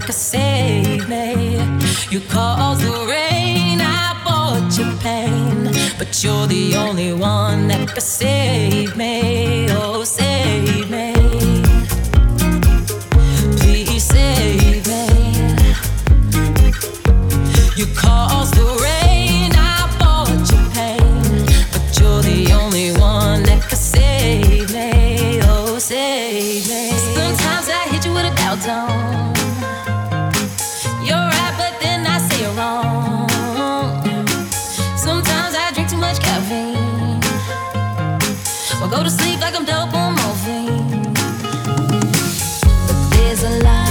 could save me. You caused the rain, I bought you pain, but you're the only one that could save me. Oh, save me. Please save me. You caused the rain, I bought you pain, but you're the only one that could save me. Oh, save me. Sometimes I hit you with a doubt zone. You're right, but then I say you're wrong. Sometimes I drink too much caffeine, or go to sleep like I'm dope on morphine. But there's a lie